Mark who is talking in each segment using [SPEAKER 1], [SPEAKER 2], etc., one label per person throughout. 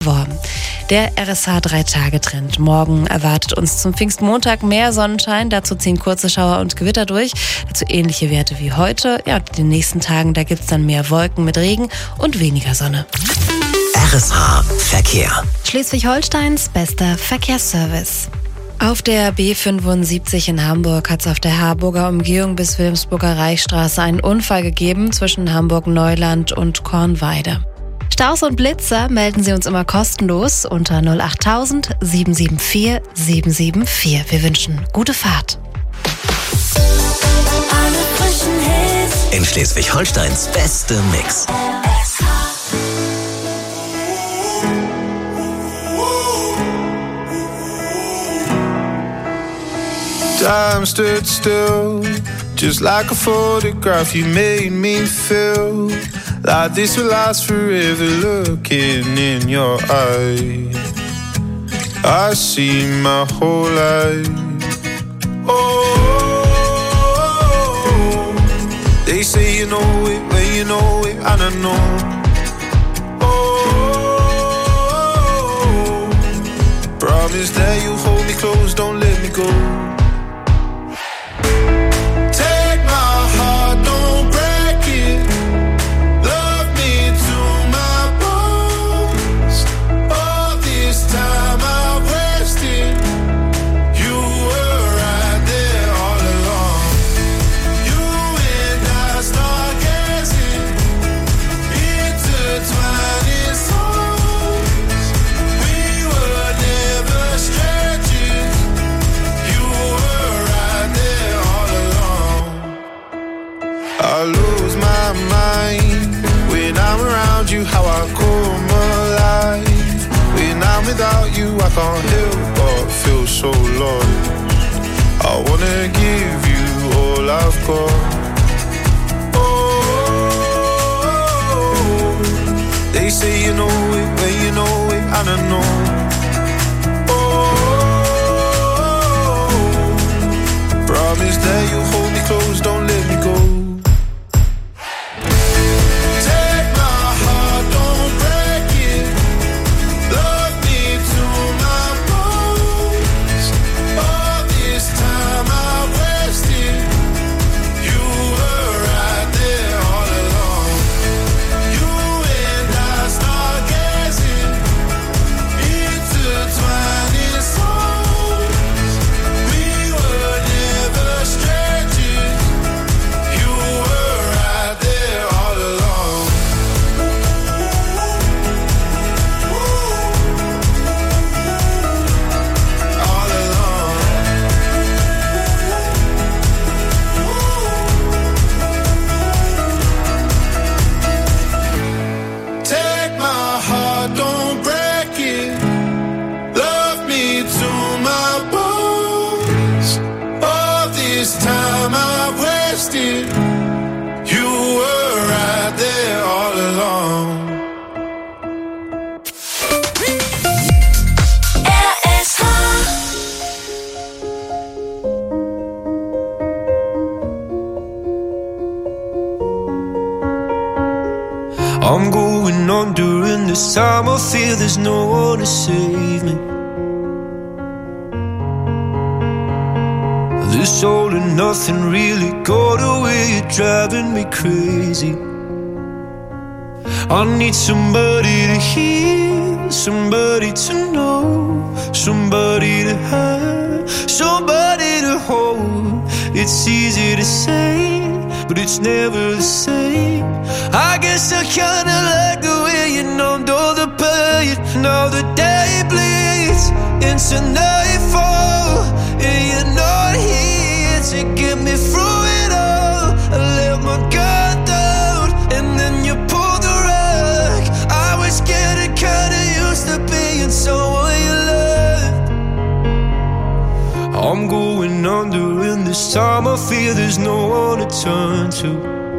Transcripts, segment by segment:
[SPEAKER 1] Worm. Der RSH 3-Tage-Trend. Morgen erwartet uns zum Pfingstmontag mehr Sonnenschein. Dazu ziehen kurze Schauer und Gewitter durch. Dazu ähnliche Werte wie heute. Ja, in den nächsten Tagen, da gibt's dann mehr Wolken mit Regen und weniger Sonne.
[SPEAKER 2] RSH Verkehr.
[SPEAKER 1] Schleswig-Holsteins bester Verkehrsservice. Auf der B75 in Hamburg hat es auf der Harburger Umgehung bis Wilhelmsburger Reichsstraße einen Unfall gegeben zwischen Hamburg-Neuland und Kornweide. Staus und Blitzer melden Sie uns immer kostenlos unter 08000 774 774. Wir wünschen gute Fahrt.
[SPEAKER 3] Alle frischen Hits
[SPEAKER 2] In Schleswig-Holsteins beste Mix.
[SPEAKER 4] Time stood still, just like a photograph. You made me feel like this will last forever. Looking in your eyes, I see my whole life. Oh, they say you know it when you know it, and I know. Oh, promise that you'll hold me close, don't let me go. I lose my mind when I'm around you, how I come alive. When I'm without you, I can't help but feel so lost. I wanna give you all I've got. Oh, they say you know it when you know it, and I know. Oh, promise that you'll hold me close, don't let me go.
[SPEAKER 5] I'm going on during this time. I feel there's no one to save me. This all and nothing really got away. You're driving me crazy. I need somebody to hear, somebody to know, somebody to have, somebody to hold. It's easy to say, but it's never the same. I guess I kinda like the way you numbed all the pain. Now the day bleeds into nightfall, and you're not here to get me through it all. I let my guard down, and then you pulled the rug. I was getting kinda used to being someone you loved. I'm going under, and this time I feel there's no one to turn to.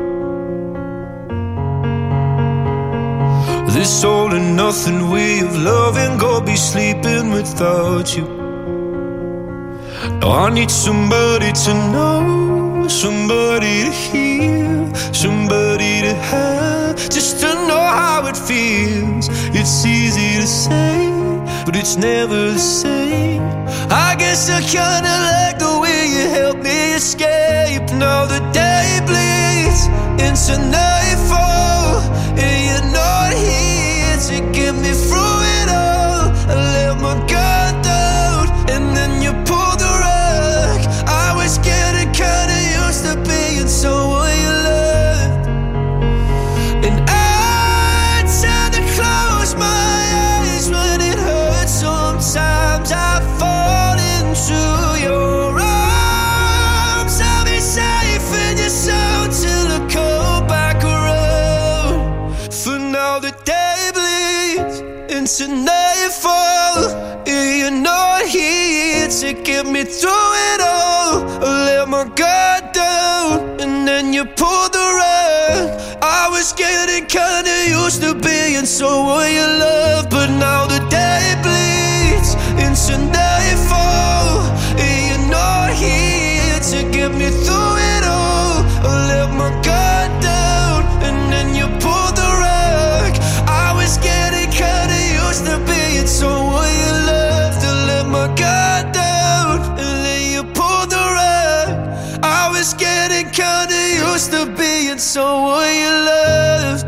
[SPEAKER 5] This all and nothing way of loving, go be sleeping without you. No, I need somebody to know, somebody to hear, somebody to have, just to know how it feels. It's easy to say, but it's never the same. I guess I kinda like the way you help me escape. Now the day bleeds into nightfall, and you're not here to get me through it all. I let my guard down, and then you pulled the rug. I was getting kinda used to being someone you loved, and I tend to close my eyes when it hurts. Sometimes I fall into your arms. I'll be safe in your soul till I come back around. For now the day bleeds into nightfall, and you're not here to get me through it all. I let my guard down, and then you pulled the rug. I was getting kinda used to being someone you love, but now the day bleeds into nightfall, and you're not here to get me through it all. I let my guard down, and then you pulled the rug. I was getting kinda used to being someone you loved. I let my guard down, and then you pulled the rug. I was getting kinda used to being someone you loved.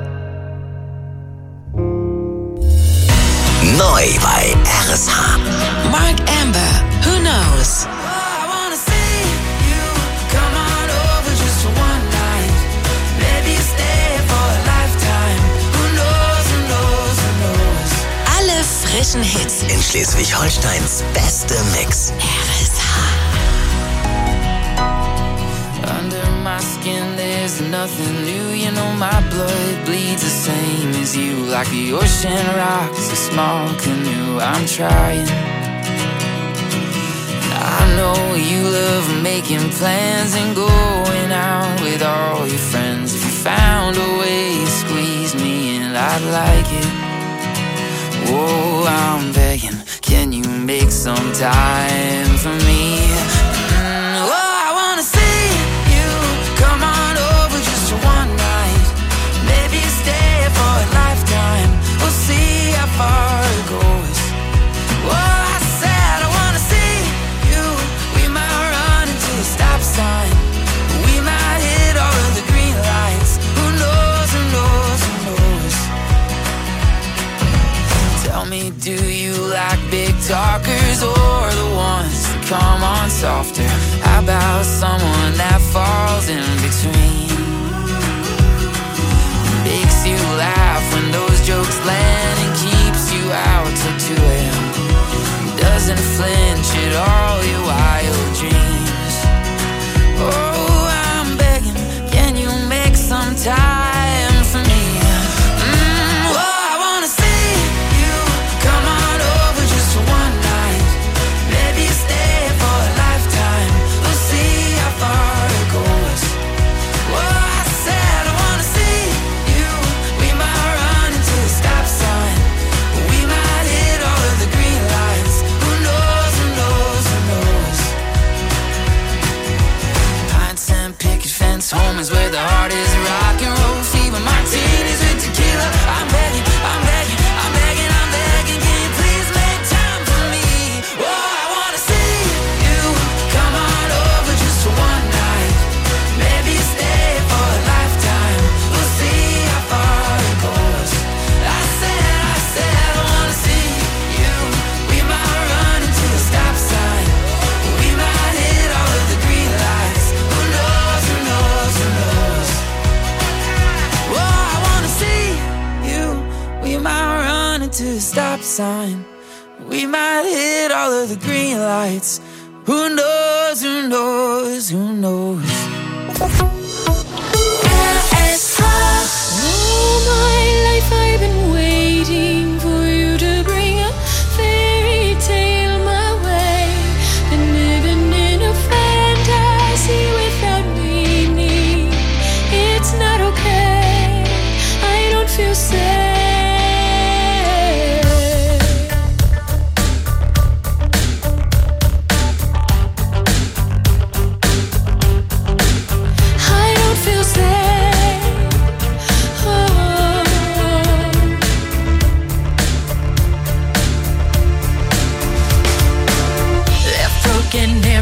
[SPEAKER 2] Neu bei RSH.
[SPEAKER 1] Mark Amber, Who Knows?
[SPEAKER 3] I wanna see you come on over just for one night. Maybe stay for a lifetime. Who knows, who knows, who knows?
[SPEAKER 1] Alle frischen Hits.
[SPEAKER 2] In Schleswig-Holsteins beste Mix.
[SPEAKER 1] RSH.
[SPEAKER 3] Under my skin there's nothing new. You know my blood bleeds the same as you. Like the ocean rocks a small canoe. I'm trying. I know you love making plans and going out with all your friends. If you found a way to squeeze me in, I'd like it. Whoa, I'm begging, can you make some time for me? Oh, I wanna see you come on over just for one night. Maybe stay for a lifetime. We'll see how far it goes. Oh, I said I wanna see you. We might run into a stop sign. We might hit all of the green lights. Who knows, who knows, who knows? Tell me, do you like big talkers or the ones that come on softer? How about someone that falls in between? Makes you laugh when those jokes land and keeps you out till 2 a.m. Doesn't flinch at all your wild dreams. Oh, I'm begging, can you make some time for me? Oh, I wanna see you come on over just for one night. Maybe stay for a lifetime. We'll see how far it goes. Oh, I said I wanna see you. We might run into a stop sign. We might hit all of the green lights. Who knows, who knows, who knows? Pints and picket fence, home is where the heart is. Rock and roll fever, martinis with tequila. I'm begging, I'm begging, I'm begging, I'm begging. Can you please make time for me? Oh, I wanna see you come on over just for one night. Maybe stay for a lifetime. We'll see how far it goes. I said I wanna see you. We might run into a stop sign. We might hit all of the green lights. Who knows, who knows, who knows? Oh, I wanna see you. We might run into a stop sign. We might hit all of the green lights. Who knows, who knows, who knows?
[SPEAKER 6] All my life I've been waiting for you to bring a fairy tale my way. Been living in a fantasy without meaning. It's not okay, I don't feel safe.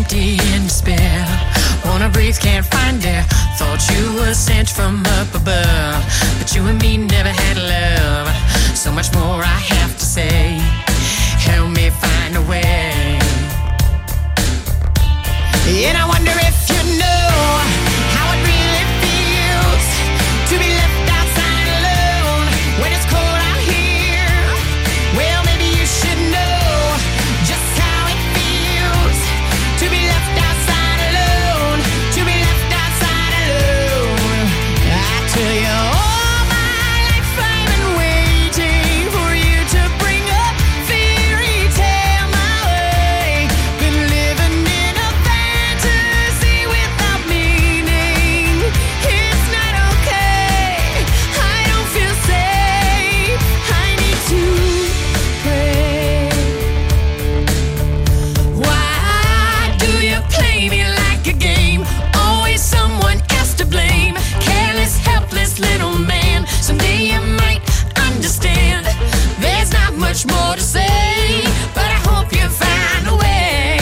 [SPEAKER 7] empty in despair. Wanna breathe, can't find air. Thought you were sent from up above, but you and me never had love. So much more I have to say. Help me find a way. And I wonder if you know how it really feels to be left outside alone when it's cold out here. Well, maybe you should know just how it feels to be left outside alone, to be left outside alone. I tell you, all my life I've been waiting for you to bring a fairy tale my way. Been living in a fantasy without meaning. It's not okay. I don't feel safe. I need to pray. Why do you play me like a game? Always someone else to blame. Careless, helpless little man. Someday you might understand. There's not much more to say, but I hope you find a way.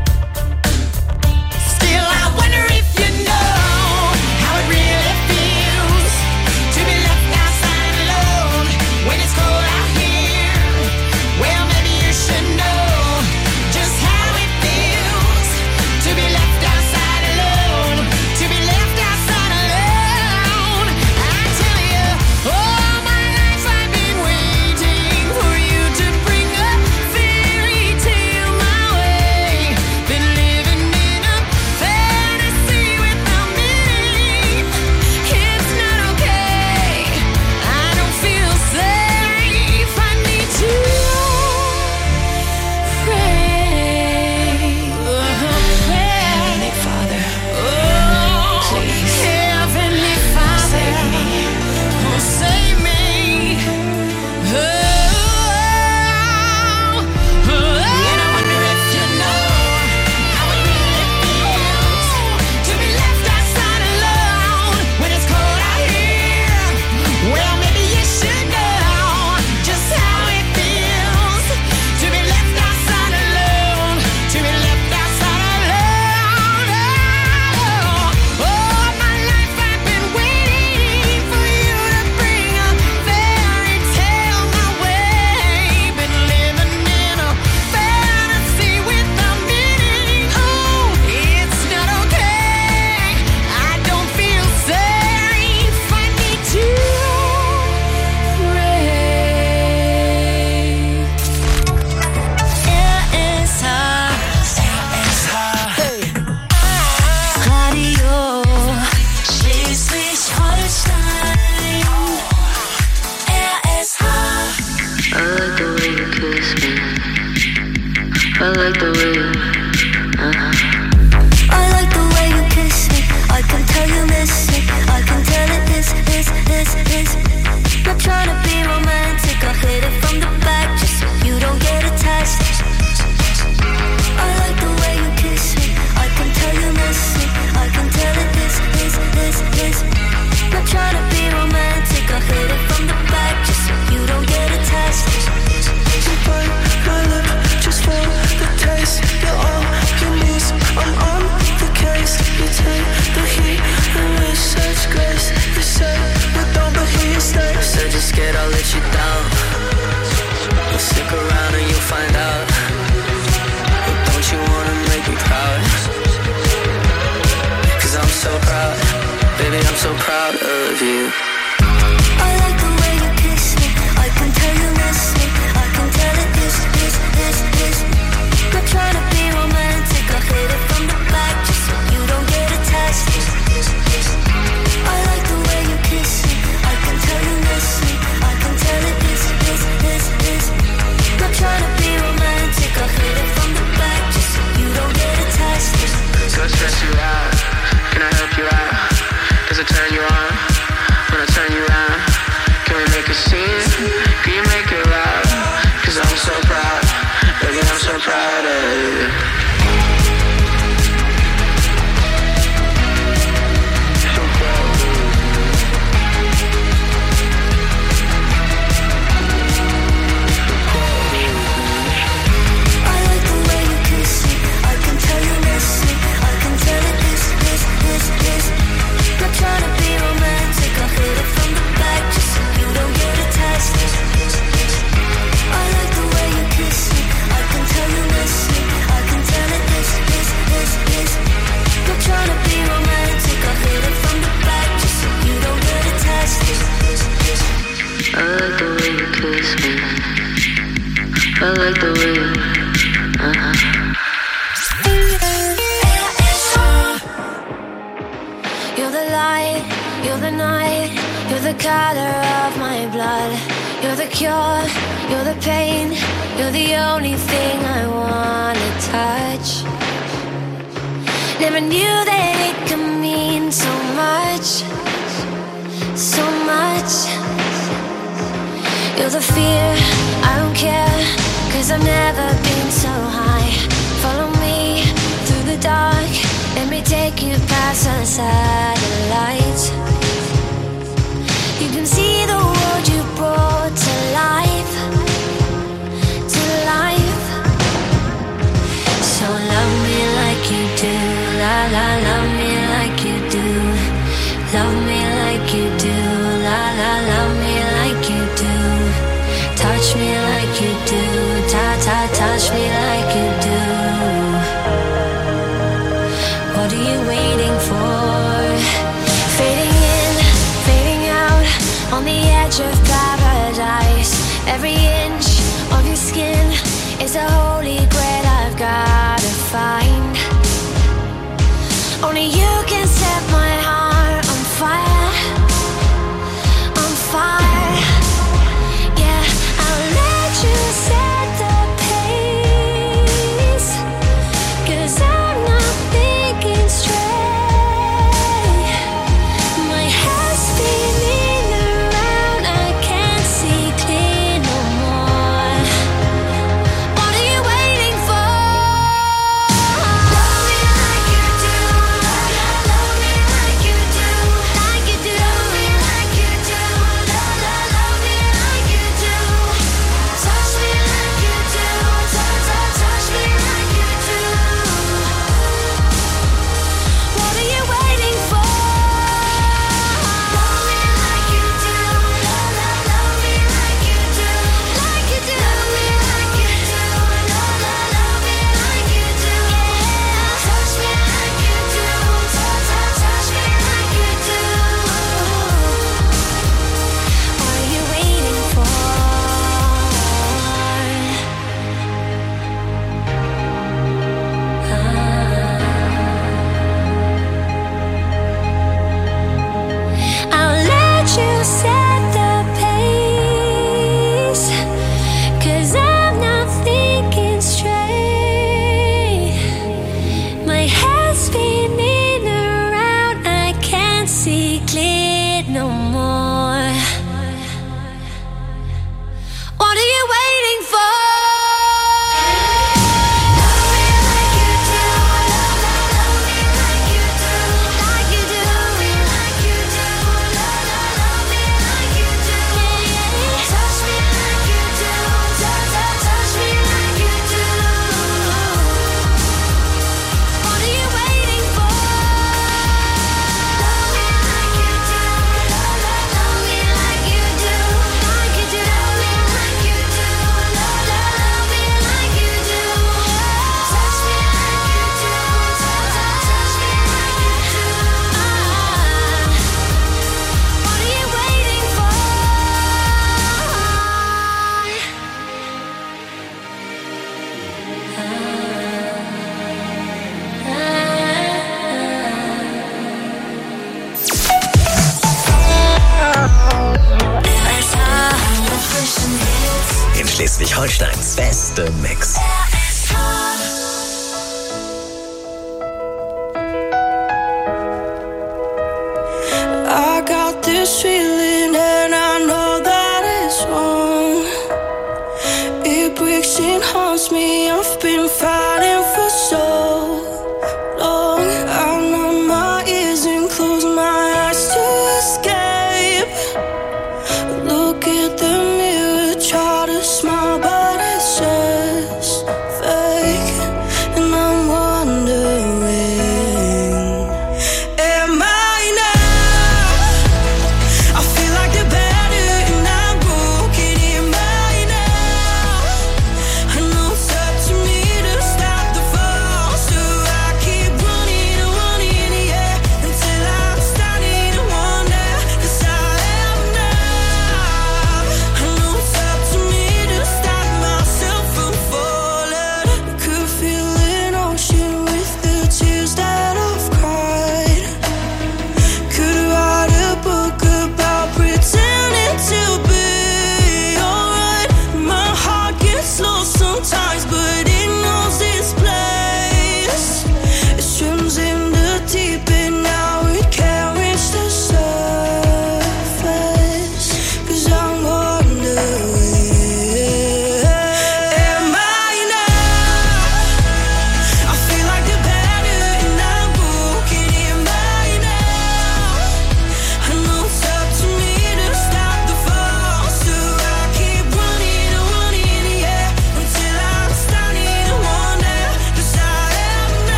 [SPEAKER 7] Still, I wonder if you know how it really feels to be left outside alone when it's cold out here. Well, maybe you should know just how it feels to be left outside alone, to be left outside alone. I tell you, all my life I've been waiting for you to bring a fairy tale my way. Been living in a fantasy without meaning. It's not okay. I don't feel safe. I need to pray. Heavenly Father, please, Heavenly Father, save me. Oh, save me. And I wonder if you know how it really feels to be left outside alone when it's cold out here. Well, maybe you should know just how it feels to be left outside alone, to be left outside alone. All my life I've been waiting for you to bring a fairy tale my way. Been living in a fantasy without meaning. Oh, it's not okay. I don't feel safe. I need to pray. Radio Schleswig-Holstein. RSH.
[SPEAKER 8] I like the way you kiss me. I like the way you.
[SPEAKER 9] I like the way you kiss me. I can tell you miss it. I can tell it is. Not trying to be romantic. I hit it from the back just so you don't get attached. I like the way you kiss me. I can tell you miss it. I can tell it is. Not trying to be romantic. I hit it from the back just so you don't get attached.
[SPEAKER 5] You bite my lip just for the taste. You're on your knees, I'm on the case. You take the heat and with such grace. You say we don't, but here you stay.
[SPEAKER 8] Said you're scared I'll let you down. Well, stick around and you'll find out. But don't you wanna make me proud? 'Cause I'm so proud. Baby, I'm so proud of you.
[SPEAKER 9] I like the way you kiss me. I can tell you miss me. I can tell it is. Not trying to be romantic. I hit it from the back just so you don't get attached. I like the way you kiss me. I can tell you miss me. I can tell it is. Not trying to be romantic. I hit it from the back just so you don't get attached.
[SPEAKER 8] So I stress you out. Can I help you out? Does it turn you on? When I turn you around, can we make a scene? Can you make it loud? 'Cause I'm so proud. Baby, I'm so proud of you.
[SPEAKER 9] I like the way you kiss me. I can tell you miss
[SPEAKER 8] I like the way.
[SPEAKER 9] You're the light, you're the night, you're the color of my blood. You're the cure, you're the pain, you're the only thing I wanna touch. Never knew that it could mean so much, so much. You're the fear, I don't care, 'cause I've never been so high. Follow me through the dark, let me take you past the satellites. You can see the world you brought to life, to life. So love me like you do, la la, love me like you do. Love me like you do, la la, love me like you do. Touch me like you do, ta ta, touch me like you do. What are you waiting for? Fading in, fading out, on the edge of paradise. Every inch of your skin is a holy grail I've gotta find. Only you can set my heart on fire, on fire. Yeah, I'll let you set the pace, 'cause I'm not thinking straight. My head's spinning around, I can't see clear no more. What are you waiting for? Love me like you do, love me like you do, like you do. Love me like you do, love me like you do. Touch me like you do, touch me like you do. What are you waiting for? Love me like you do, love me like you do, like you do. Love me like you do, love me like you do. Touch me like you do, touch me like you do. What are you waiting for? I'll let you set the pace, 'cause I'm not thinking straight. My head's spinning around, I can't see clear no more. What are you waiting for? Love me like you do, love me like you do, like you do. Love me like you do, love me like you do. Touch me like you do, touch me like you do. What are you waiting for? Love me like you do, love me like you do, like you do. Love me like you do, love me like you do. Touch me like you do, touch me like you do. What are you waiting for?
[SPEAKER 2] In Schleswig-Holsteins beste Mix.
[SPEAKER 7] I got this feeling and I know that it's wrong. It breaks and haunts me. I've been fighting for so long. I numb my ears and close my eyes to escape. Look at the mirror, try to smile, but it's just fake. And I'm wondering, am I now? I feel like the better and I'm broken. Am I now? I know it's up to me to stop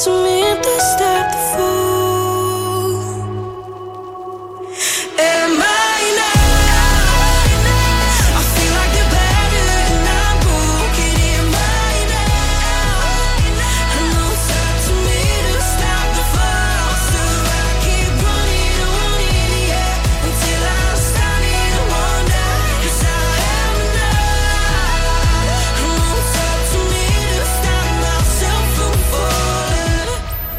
[SPEAKER 6] cement that stopped the fall. Am I now? I feel like the battle and I'm broken. Am I now? I know it's up to me to stop the fall. So I keep running on in the air until I'm starting to wonder. 'Cause I am now. I know it's up to me to stop myself from falling.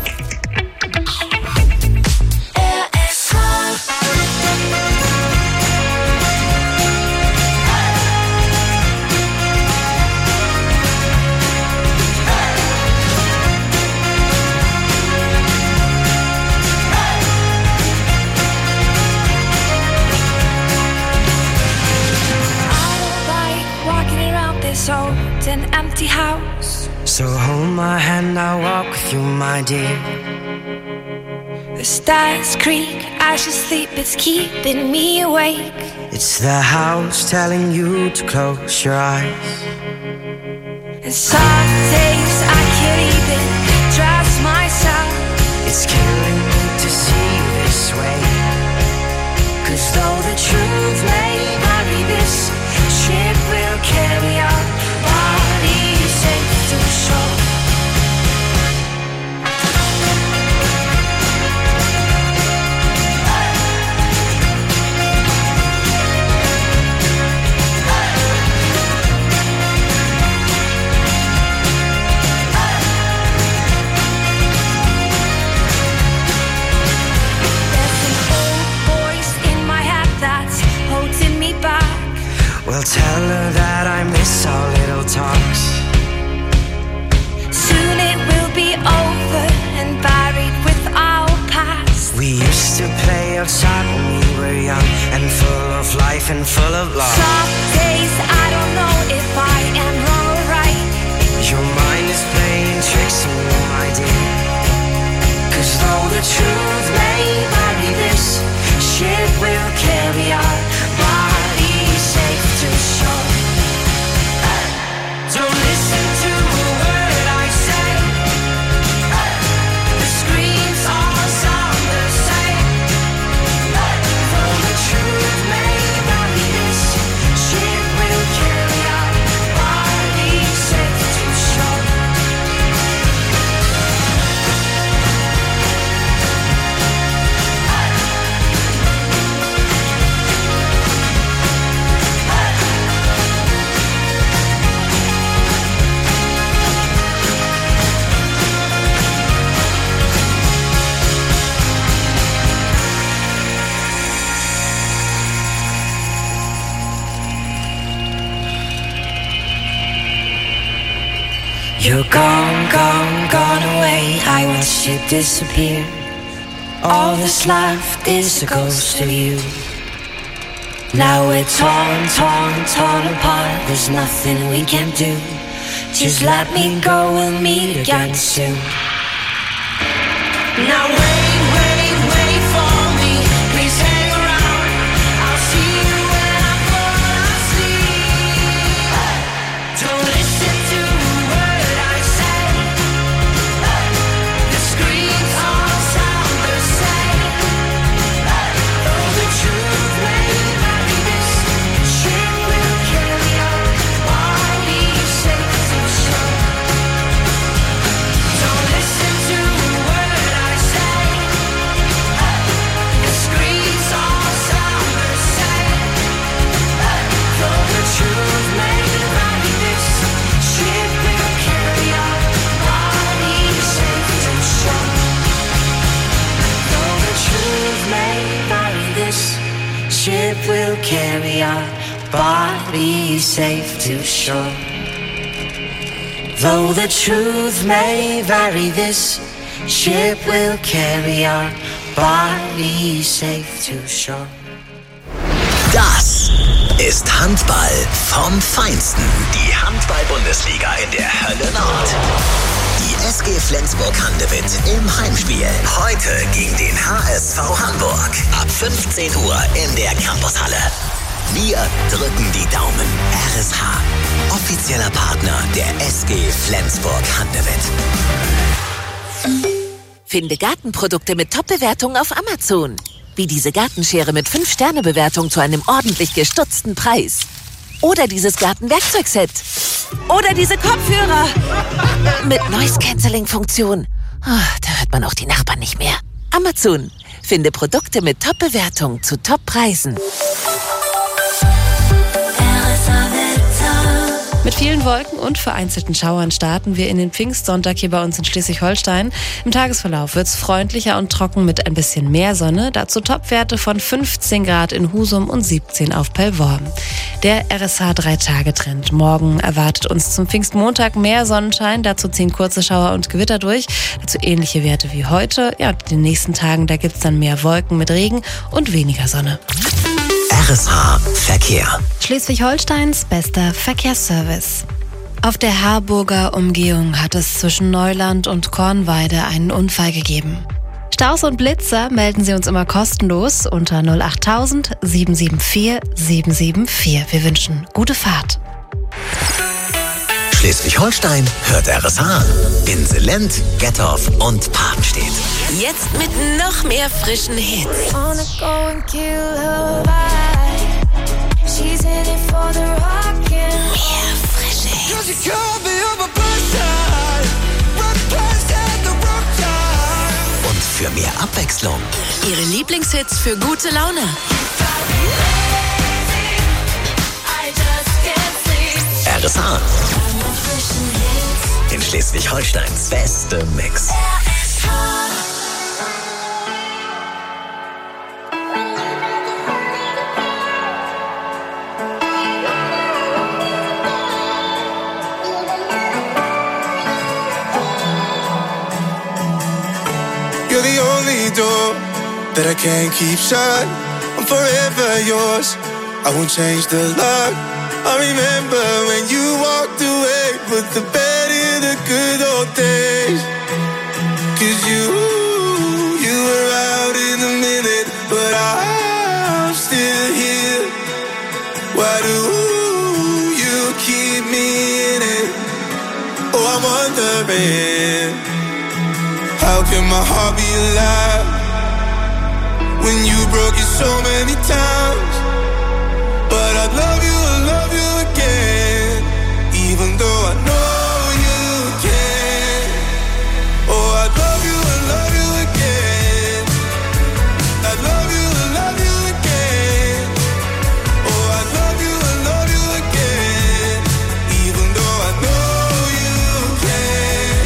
[SPEAKER 6] Walking around this old and empty house.
[SPEAKER 3] So hold my hand, I'll walk with you, my dear.
[SPEAKER 6] The stars creak as you sleep, it's keeping me awake.
[SPEAKER 3] It's the house telling you to close your eyes.
[SPEAKER 6] And some days I can't even trust myself.
[SPEAKER 3] It's killing me to see you this way.
[SPEAKER 6] 'Cause though the truth may vary, this ship will carry our bodies safe to shore. There's an old voice in my head that's holding me back.
[SPEAKER 3] Well, tell her that I miss our little talks.
[SPEAKER 6] Soon it will be over and buried with our past.
[SPEAKER 3] We used to play outside when we were young and full of life and full of love.
[SPEAKER 6] Some days I don't know if I am wrong or right.
[SPEAKER 3] Your mind is playing tricks on you, my dear.
[SPEAKER 6] 'Cause though the truth may vary, this ship will carry our bodies safe to shore. Don't listen to a word I say. The screams all sound the same. Though the truth may vary, this ship will carry our bodies safe to shore. You're gone, gone, gone away. I watched you disappear. All that's left is a ghost of you. Now we're torn, torn, torn apart. There's nothing we can do. Just let me go, we'll meet again soon. Now wait, wait, wait for me. Please hang around. I'll see you when I fall asleep. Don't listen to a word I say. The screams all sound the same. Though the truth may vary, this ship will carry our bodies safe to shore. Don't listen to a word I say. The screams all sound the same. Though the truth may vary, this ship will carry our bodies safe to shore. Though the truth may vary, this ship will carry our bodies safe to shore. Though the truth may vary, this ship will carry our bodies safe to shore.
[SPEAKER 2] Das ist Handball vom Feinsten. Die Handball-Bundesliga in der Hölle Nord. Die SG Flensburg-Handewitt im Heimspiel. Heute gegen den HSV Hamburg. Ab 15 Uhr in der Campushalle. Wir drücken die Daumen. RSH, offizieller Partner der SG Flensburg-Handewitt.
[SPEAKER 10] Finde Gartenprodukte mit Top-Bewertungen auf Amazon. Wie diese Gartenschere mit 5-Sterne-Bewertung zu einem ordentlich gestutzten Preis. Oder dieses Gartenwerkzeugset. Oder diese Kopfhörer mit Noise-Canceling-Funktion. Da hört man auch die Nachbarn nicht mehr. Amazon. Finde Produkte mit Top-Bewertung zu Top-Preisen.
[SPEAKER 1] Mit vielen Wolken und vereinzelten Schauern starten wir in den Pfingstsonntag hier bei uns in Schleswig-Holstein. Im Tagesverlauf wird's freundlicher und trocken mit ein bisschen mehr Sonne. Dazu Topwerte von 15 Grad in Husum und 17 auf Pellworm. Der RSH 3-Tage-Trend. Morgen erwartet uns zum Pfingstmontag mehr Sonnenschein. Dazu ziehen kurze Schauer und Gewitter durch. Dazu ähnliche Werte wie heute. Ja, in den nächsten Tagen, da gibt's dann mehr Wolken mit Regen und weniger Sonne.
[SPEAKER 2] RSH Verkehr.
[SPEAKER 1] Schleswig-Holsteins bester Verkehrsservice. Auf der Harburger Umgehung hat es zwischen Neuland und Kornweide einen Unfall gegeben. Staus und Blitzer melden Sie uns immer kostenlos unter 08000 774 774. Wir wünschen gute Fahrt.
[SPEAKER 2] Schleswig-Holstein hört RSH. In Selent, Gettorf und Papenstedt.
[SPEAKER 10] Jetzt mit noch mehr frischen Hits.
[SPEAKER 9] Wanna go and kill her vibe. She's in it for the rockin'.
[SPEAKER 10] Mehr frische Hits.
[SPEAKER 2] Und für mehr Abwechslung.
[SPEAKER 10] Ihre Lieblingshits für gute Laune.
[SPEAKER 2] RSH. In Schleswig-Holsteins beste Mix.
[SPEAKER 5] You're the only door that I can't keep shut. I'm forever yours. I won't change the lock. I remember when you walked away, put the bed in the good old days. 'Cause you were out in a minute, but I'm still here. Why do you keep me in it? Oh, I'm wondering, how can my heart be alive when you broke it so many times? But I love you again, even though I know you can. Oh, I love you again. I love you again. Oh, I love you again, even though I know you can.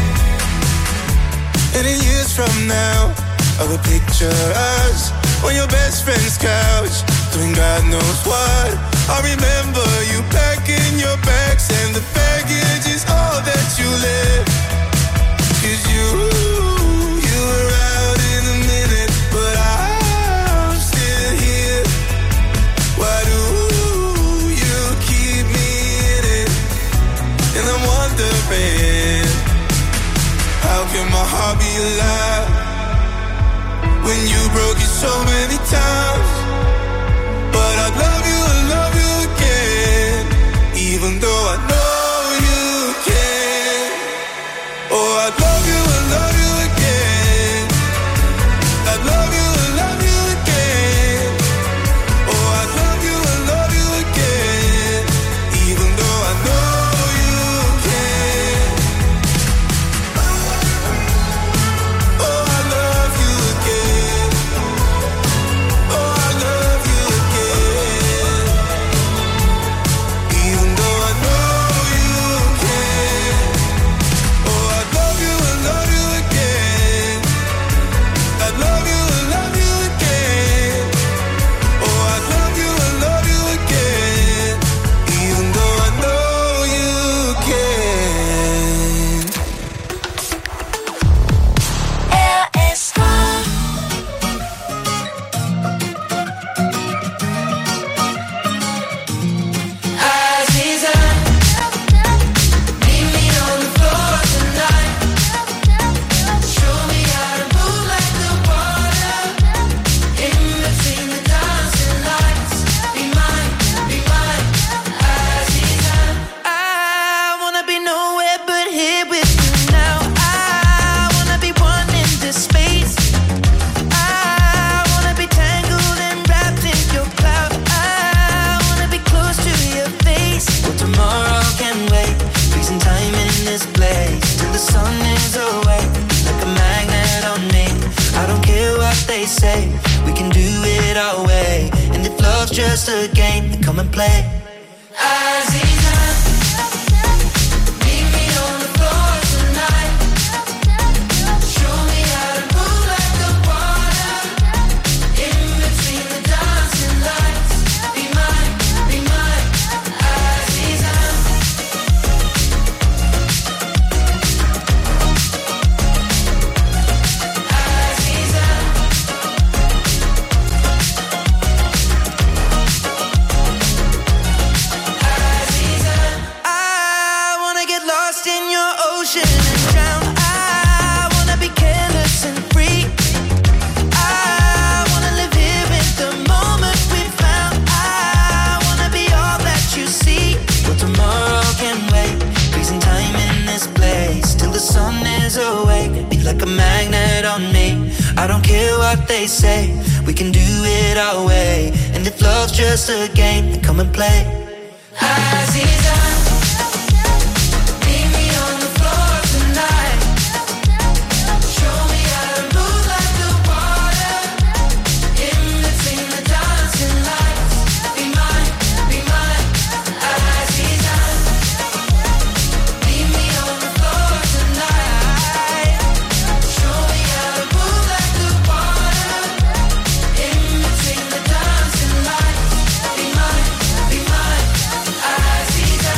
[SPEAKER 5] And in years from now, I will picture us on your best friend's couch, doing God knows what. I remember you packing your bags, and the baggage is all that you left. 'Cause you were out in a minute, but I'm still here. Why do you keep me in it? And I'm wondering, how can my heart be alive when you broke it so many times? But I love you again, even though I know you can. Oh, I love you again. I love you again. Oh, I love you again, even though I know you can. Oh, I love you again. Oh, I love you again, even though I know you can. Oh, I love you again.
[SPEAKER 3] they say. We can do it our way. And if love's just a game, then come and play. Aziza, meet me on the floor tonight. Show me how to move like the water. In between the dancing lights. Be mine, Aziza. Aziza. I wanna get lost in your ocean and drown. I wanna be careless and free. I wanna live here in the moment we found. I wanna be all that you see. But tomorrow can wait. Freezing time in this place till the sun is awake. Be like a magnet on me. I don't care what they say. We can do it our way. And if love's just a game, then come and play. Aziza, meet me on the floor tonight. Show me how to move like the water. In between the dancing lights. Be mine, Aziza. Meet me on the floor tonight. Show me how to move like the water. In between the dancing lights. Be mine, Aziza.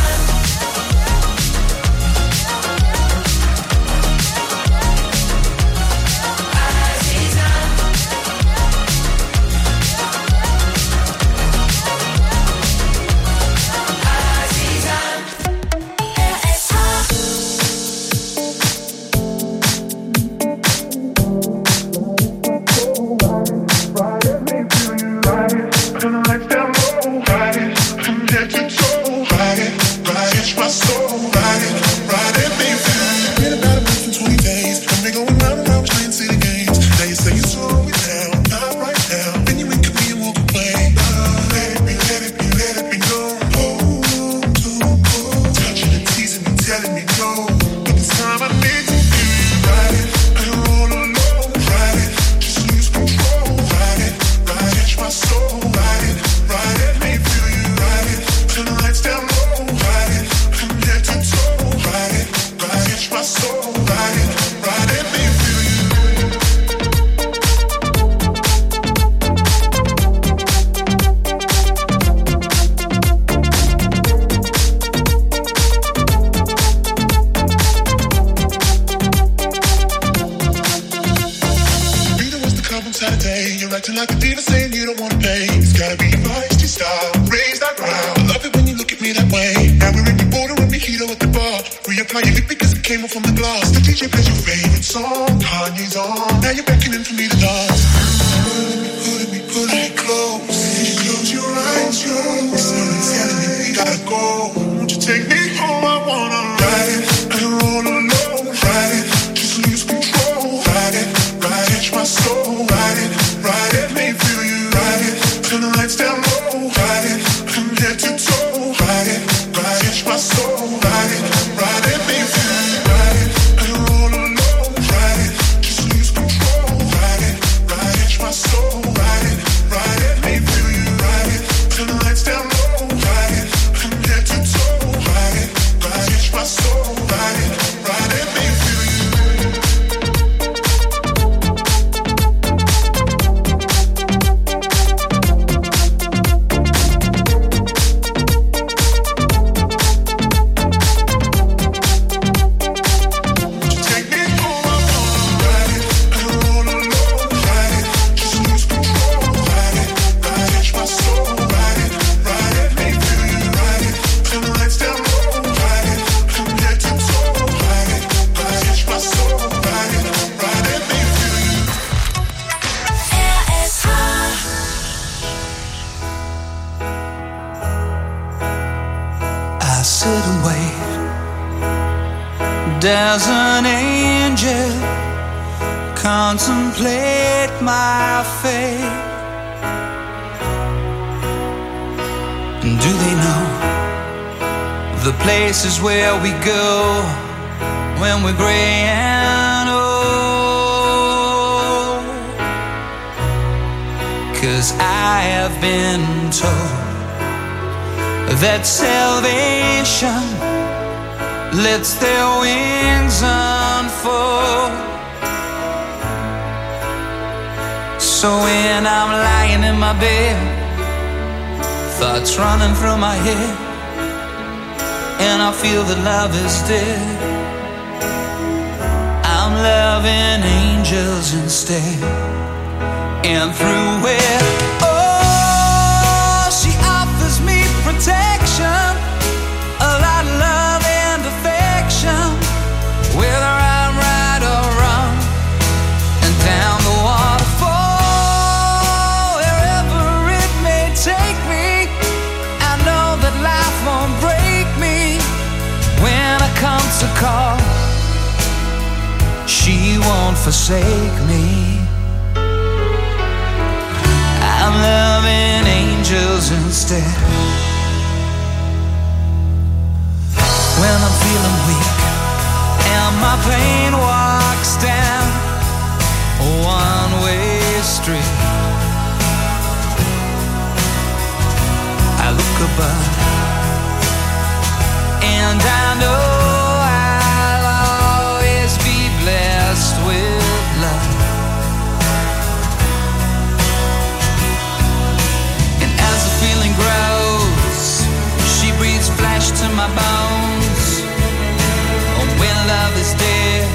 [SPEAKER 11] Like a diva saying you don't wanna pay. It's gotta be feisty style, raise that ground. I love it when you look at me that way. Now we're in the border and mojito at the bar. Reapply your lip because it came off from the glass. The DJ plays your favorite song, Kanye's on. Now you're beckoning for me to dance. Pulling me close. Close your eyes, someone's telling me we gotta go. Won't you take me home? I wanna ride it. I don't roll alone. Ride it, just lose control. Ride it, catch my soul. Ride it. Let me feel you, ride it. Turn the lights down low, ride it. From head to toe, ride it. Catch my soul, ride it. Let me feel you, ride it. I don't roll alone, ride it. Just lose control, ride it. Catch my soul, ride it. Let me feel you, ride it. Turn the lights down low, ride it. From head to toe, ride it. Catch my soul, ride it. Let me feel you.
[SPEAKER 5] As an angel, contemplate my fate. And do they know the places where we go when we're gray and old? 'cause I have been told that salvation lets their wings unfold. So when I'm lying in my bed, thoughts running through my head, and I feel that love is dead, I'm loving angels instead. And through it, oh, she offers me protection, a lot of love and affection, whether I'm right or wrong, and down the waterfall, wherever it may take me, I know that life won't break me when I come to call. She won't forsake me. I'm loving angels instead. When I'm feeling weak and my pain walks down a one-way street, I look above and I know I'll always be blessed with love. And as the feeling grows, she breathes flesh to my bones. Oh, when love is dead,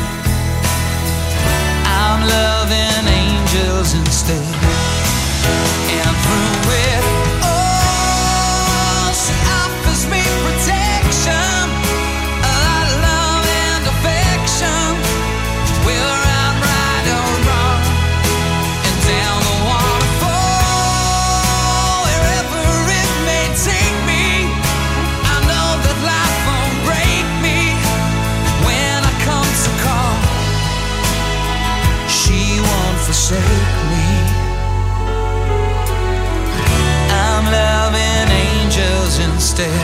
[SPEAKER 5] I'm loving angels instead. And through it, oh, she offers me protection, a lot of love and affection, whether I'm right or wrong, and down the waterfall, wherever it may take me, I know that life won't break me when I come to call. She won't forsake me. I'm loving angels instead.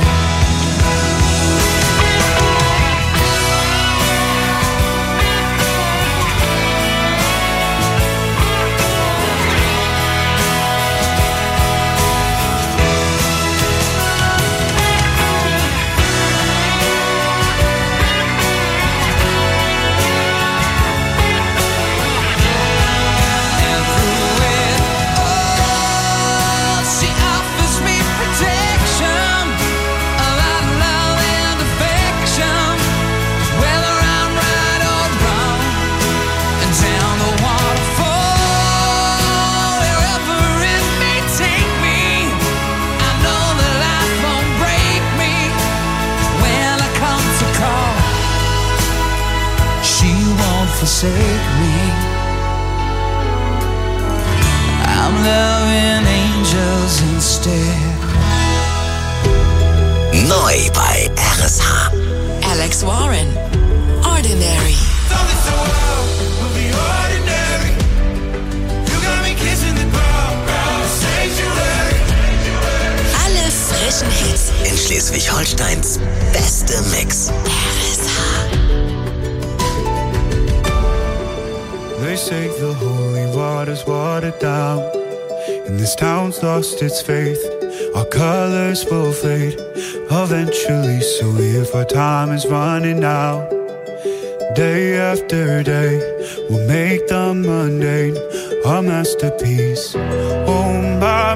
[SPEAKER 5] And through it all, she offers me protection, a lot of love and affection, whether I'm right or wrong, and down the waterfall, wherever it may take me, I know that life won't break me when I come to call. She won't forsake me. I'm loving angels instead.
[SPEAKER 2] Neu bei RSH.
[SPEAKER 10] Alex Warren, Ordinary. Alle frischen Hits.
[SPEAKER 2] In Schleswig-Holsteins beste Mix.
[SPEAKER 10] RSH.
[SPEAKER 12] They say the holy water's watered down, and this town's lost its faith. Our colors will fade eventually, so if our time is running out, day after day, we'll make the mundane our masterpiece. Oh my,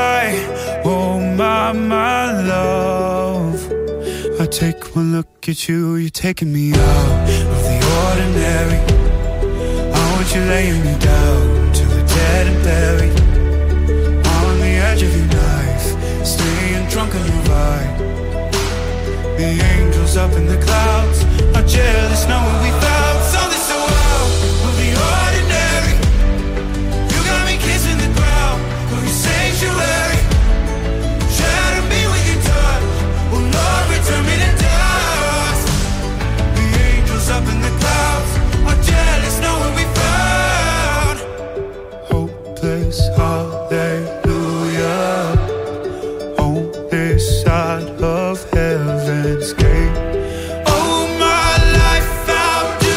[SPEAKER 12] love, I take one look at you, you're taking me out of the ordinary. You're laying me down to the dead and buried on the edge of your knife, staying drunk on your ride. The angels up in the clouds are jealous knowing we found something so out of the ordinary. You got me kissing the ground of your sanctuary. Shatter me with your touch, oh Lord, return me to dust. The angels up in the clouds are jealous knowing we found hopeless hallelujah on this side of heaven's gate. Oh, my life found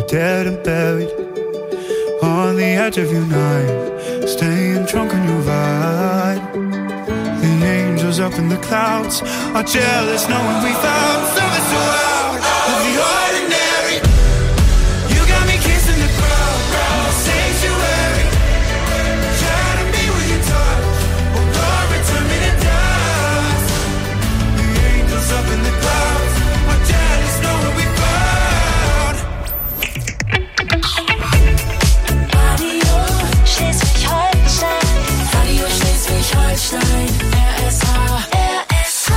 [SPEAKER 12] dead and buried on the edge of your night, staying drunk on your vibe. The angels up in the clouds are jealous knowing we found something so out of the ordinary. You got me kissing the ground, sanctuary. Try to be with your touch, oh Lord, return me to dust. The angels up in the clouds are jealous knowing we found.
[SPEAKER 9] Radio Schleswig-Holstein,
[SPEAKER 6] Radio Schleswig-Holstein, RSH.
[SPEAKER 9] RSH.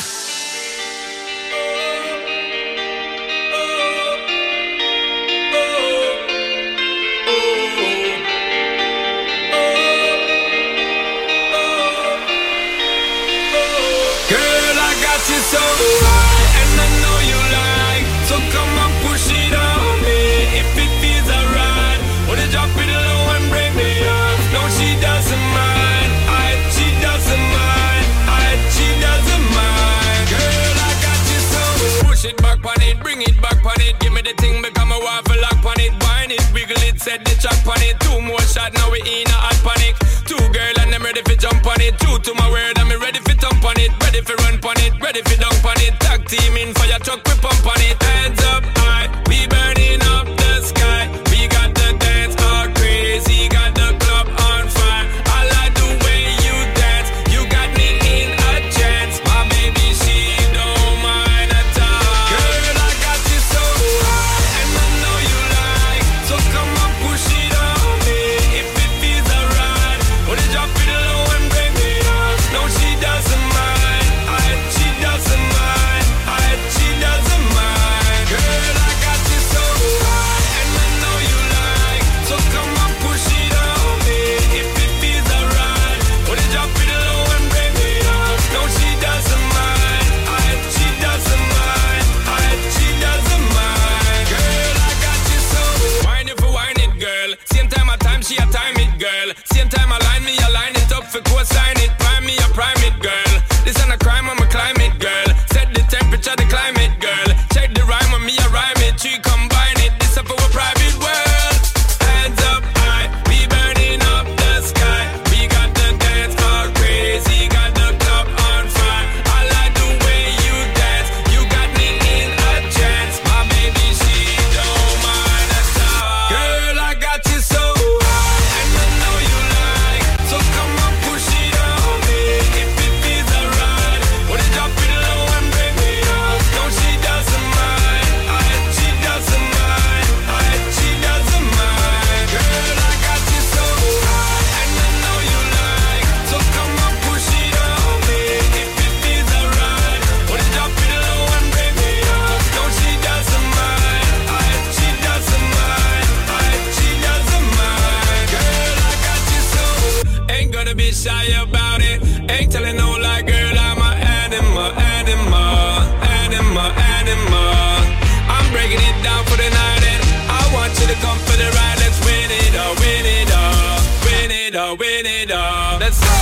[SPEAKER 5] Girl, I got you so high, and I know you like. So come on, push it on me if it feels alright. Wanna drop it low and bring me up? No, she doesn't mind. She doesn't mind. She doesn't mind. Girl, I got you so. Push it back on it, bring it back on it. Give me the thing, become a waffle lock on it. Wine it, wiggle it, set the track on it. 2 more shots, now we in a hot panic. 2 girl and I'm ready for jump on it. True to my word, I'm ready for thump on it. Ready for run on it, ready for dunk on it. Tag team in fire truck, we pump on it. Hands up high, we burning up the sky. We got the dance all crazy, got the club on fire. I like the way you dance, you got me in a trance. My baby, she don't mind at all. Girl, I got you so high, and I know you like. So come on, push it on me if it feels alright. Wanna drop it low and bring me up? No, she doesn't mind. She doesn't mind. She doesn't mind. Girl, I got you so high, and I know you like. So come on, push it on me if it feels alright. Wanna drop it low and bring me up? No, she doesn't mind. She doesn't mind. She doesn't mind. Girl, I got you so. Wine it for wine it, girl. Same time I time, she a time it, girl. Same time I line me, I line it up for co-sign it. Prime me, I prime it, girl. This ain't a crime, I'm a climate, girl. Set the temperature, the climate, girl. Check the rhyme on me, I rhyme it. She combine it, this up for a private world. Hands up high, we burning up the sky. We got the dance all crazy, got the club on fire. I like the way you dance, you got me in a trance. My baby, she don't mind at all. Girl, I got you so high, and I know you like. So come on, push it on me if it feels alright. Wanna drop it low and bring me up? No, she doesn't mind. She doesn't mind. She doesn't mind. Girl, I got you so high, and I know you like. So come on, push it on me if it feels alright. Wanna drop it low and bring me up? No, she doesn't mind. She doesn't mind. She doesn't mind. Girl, I got you so. Ain't gonna be shy about it. Ain't telling no lie, girl, I'm a animal, animal, animal, animal. I'm breaking it down for the night, and I want you to come for the ride. Let's win it all, win it all, win it all, win it all. Let's go.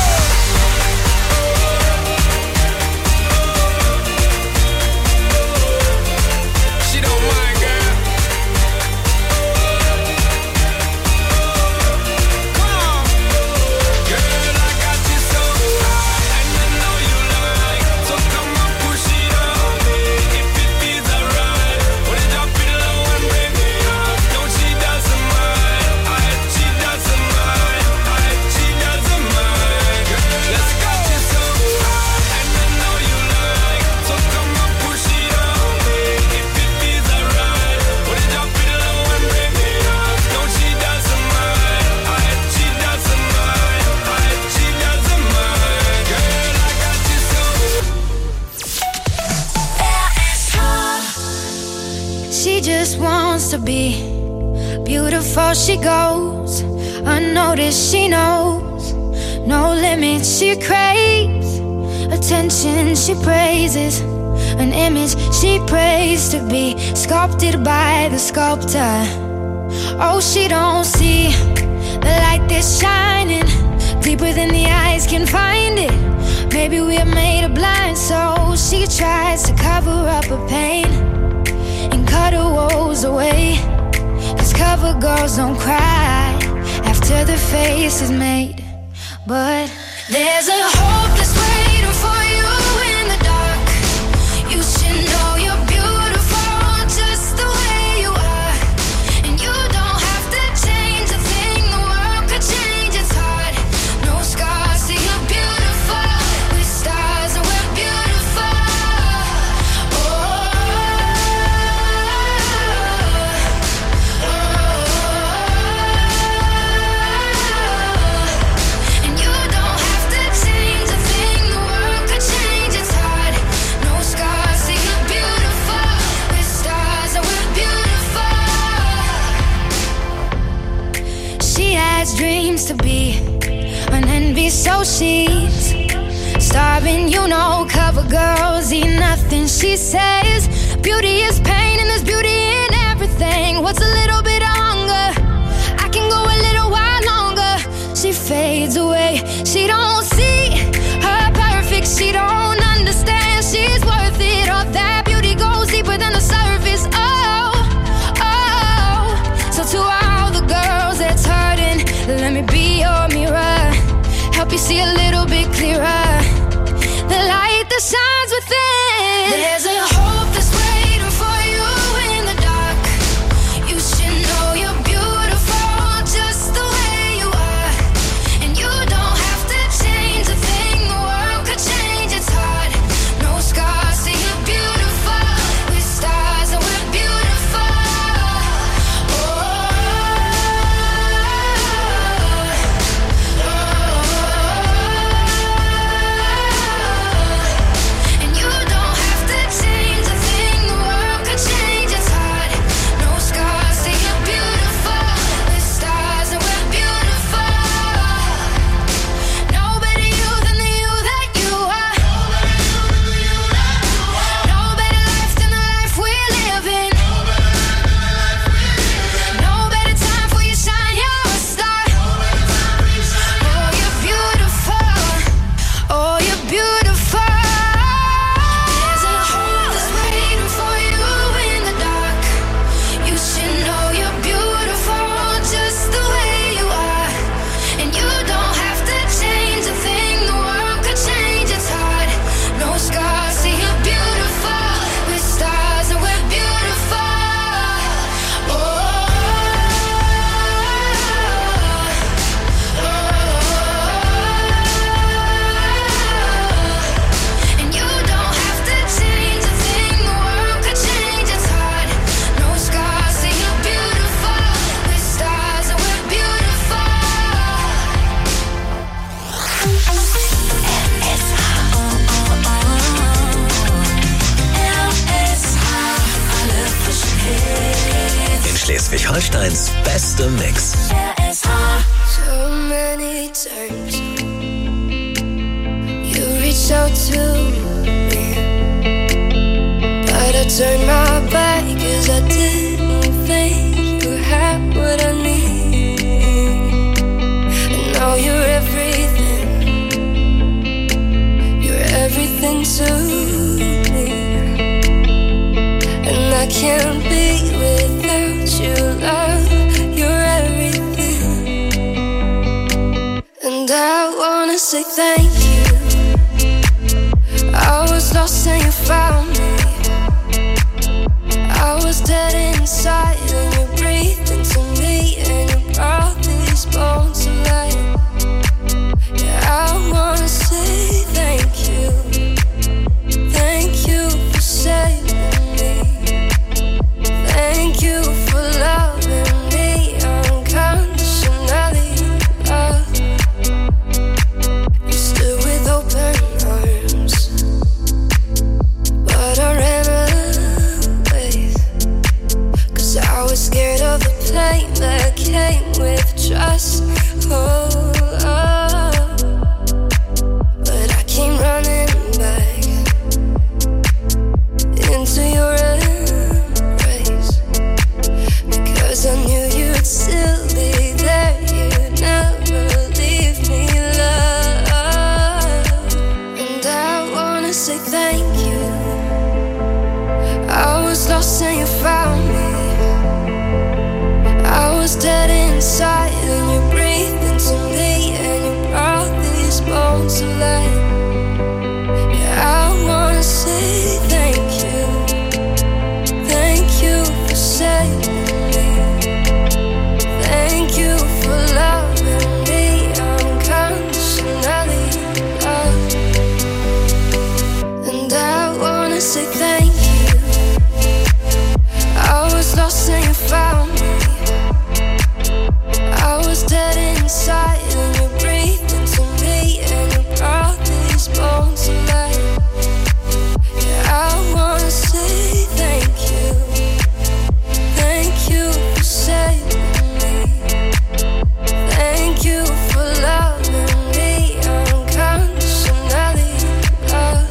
[SPEAKER 5] She don't mind, girl. Come on. Girl, I got you so high, and I know you like. So come on, push it on me if it feels alright. Wanna drop it low and bring me up? No, she doesn't mind. She doesn't mind. She doesn't mind. Girl, let's go. You so high, and I know you like. So come on, push it on me if it feels alright. Wanna drop it low and bring me up? No, she doesn't mind. She doesn't mind. She doesn't mind. Girl, I got you so.
[SPEAKER 9] She just wants to be beautiful. She goes unnoticed. She knows no limits. She craves attention. She praises an image she prays to be sculpted by the sculptor. Oh, she don't see the light that's shining deeper than the eyes can find it. Maybe we're made of blind, so she tries to cover up her pain and cut her woes away.
[SPEAKER 6] cover girls don't cry after the face is made. But there's a hope that's waiting for you in the dark. You should know you're beautiful just the way you are. And you don't have to change a thing, the world could change its heart. No scars, see you're beautiful. With stars and we're beautiful. And you don't have to change a thing, the world could change its heart. No scars, see you're beautiful. With stars and we're beautiful. She has dreams to be an envy, so she's starving, you know. Cover girls eat nothing, she says. Beauty is pain and there's beauty in everything. What's a little bit of hunger? I can go a little while longer. She fades away, she don't see her perfect, she don't understand she's worth it. All that beauty goes deeper than the surface. Oh, oh. So to all the girls that's hurting, let me be your mirror, help you see a little bit clearer, the light that shines within. There's a hope that's waiting for you in the dark. You should know you're beautiful just the way you are. And you don't have to change a thing, the world could change its heart. No scars, see you're beautiful. With stars and we're beautiful. And you don't have to change a thing, the world could change its heart. No scars, see you're beautiful. With stars and we're beautiful. No better you than the you that you are. No better life than the life we're living. No better time for you shine, you're a star. Oh, you're beautiful. Oh, you're beautiful. There's a hope that's waiting for you in the dark. You should know you're beautiful just the way you are. And you don't have to change a thing, the world could change its heart. No scars, see you're beautiful. With stars and we're beautiful. And you don't have to change a thing, the world could change its heart. No scars, see you're beautiful. With stars and we're beautiful.
[SPEAKER 2] In Schleswig-Holsteins beste Mix.
[SPEAKER 6] So many times you reached out to me, but I turned my back 'cause I didn't think you had what I need. And now you're everything to me, and I can't be without you, love. You're everything, and I wanna say thank you. I was lost and you found me. I was dead inside and you breathed into me, and you brought these bones to life. Yeah, I wanna say thank you. Thank you for saving me. Thank you for loving me unconditionally, love. You stood with open arms bones to life. Yeah, I wanna say thank you for saving me. Thank you for loving me unconditionally, love. And I wanna say thank you. I was lost and you found me. I was dead inside and you breathed into me and you brought these bones to life. Yeah, I wanna say thank you. Thank you for saving me. Thank you for loving me unconditionally, love.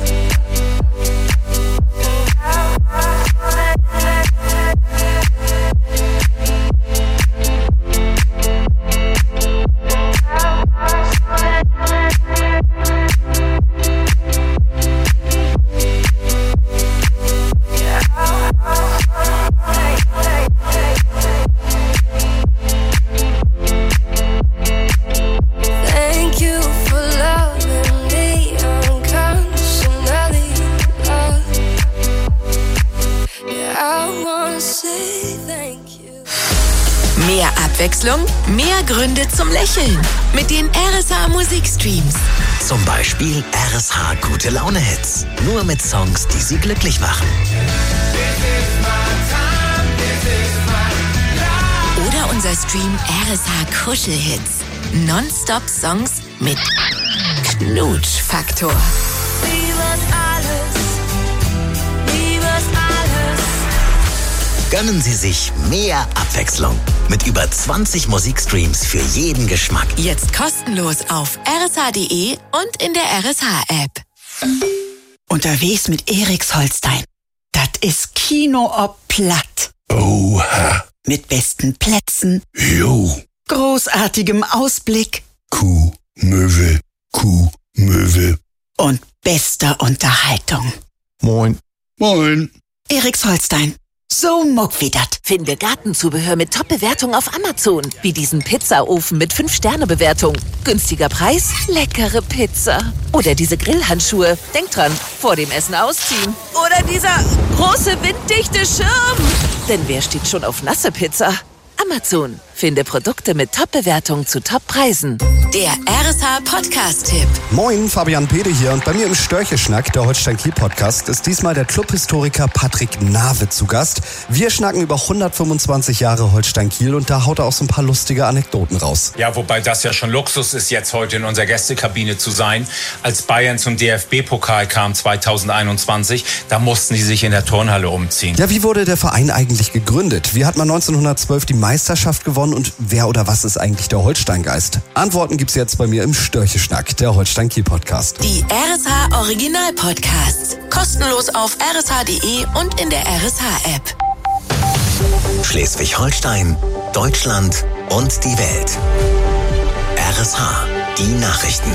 [SPEAKER 6] Thank you for loving me unconditionally, love. Yeah, I wanna say thank you.
[SPEAKER 10] Mehr Abwechslung, mehr Gründe zum Lächeln mit den RSH Musikstreams.
[SPEAKER 2] Zum Beispiel RSH Gute Laune Hits. Nur mit Songs, die Sie glücklich machen.
[SPEAKER 10] Oder unser Stream RSH Kuschelhits. Non-Stop-Songs mit Knutschfaktor.
[SPEAKER 2] Gönnen Sie sich mehr Abwechslung. Mit über 20 Musikstreams für jeden Geschmack.
[SPEAKER 10] Jetzt kostenlos auf rsh.de und in der RSH-App.
[SPEAKER 13] Unterwegs mit Eriks Holstein. Das ist Kino ob platt.
[SPEAKER 11] Oha.
[SPEAKER 13] Mit besten Plätzen,
[SPEAKER 11] Jo.
[SPEAKER 13] großartigem Ausblick
[SPEAKER 11] Möwe.
[SPEAKER 13] und bester Unterhaltung.
[SPEAKER 11] Moin. Moin.
[SPEAKER 13] Eriks Holstein. So muck wie dat.
[SPEAKER 10] Finde Gartenzubehör mit Top-Bewertung auf Amazon. Wie diesen Pizzaofen mit 5-Sterne-Bewertung. Günstiger Preis, leckere Pizza. Oder diese Grillhandschuhe. Denk dran, vor dem Essen ausziehen. Oder dieser große winddichte Schirm. Denn wer steht schon auf nasse Pizza? Amazon. Finde Produkte mit Top-Bewertung zu Top-Preisen. Der RSH-Podcast-Tipp.
[SPEAKER 14] Moin, Fabian Pede hier und bei mir im Störcheschnack, der Holstein-Kiel-Podcast, ist diesmal der Clubhistoriker Patrick Nawe zu Gast. Wir schnacken über 125 Jahre Holstein-Kiel und da haut er auch so ein paar lustige Anekdoten raus.
[SPEAKER 15] Ja, wobei das ja schon Luxus ist, jetzt heute in unserer Gästekabine zu sein. Als Bayern zum DFB-Pokal kam 2021, da mussten sie sich in der Turnhalle umziehen.
[SPEAKER 14] Ja, wie wurde der Verein eigentlich gegründet? Wie hat man 1912 die Meisterschaft gewonnen und wer oder was ist eigentlich der Holsteingeist? Antworten gibt's jetzt bei mir im Störcheschnack, der Holstein-Kiel-Podcast.
[SPEAKER 10] Die RSH Original-Podcasts. Kostenlos auf rsh.de und in der RSH-App.
[SPEAKER 2] Schleswig-Holstein, Deutschland und die Welt. RSH, die Nachrichten.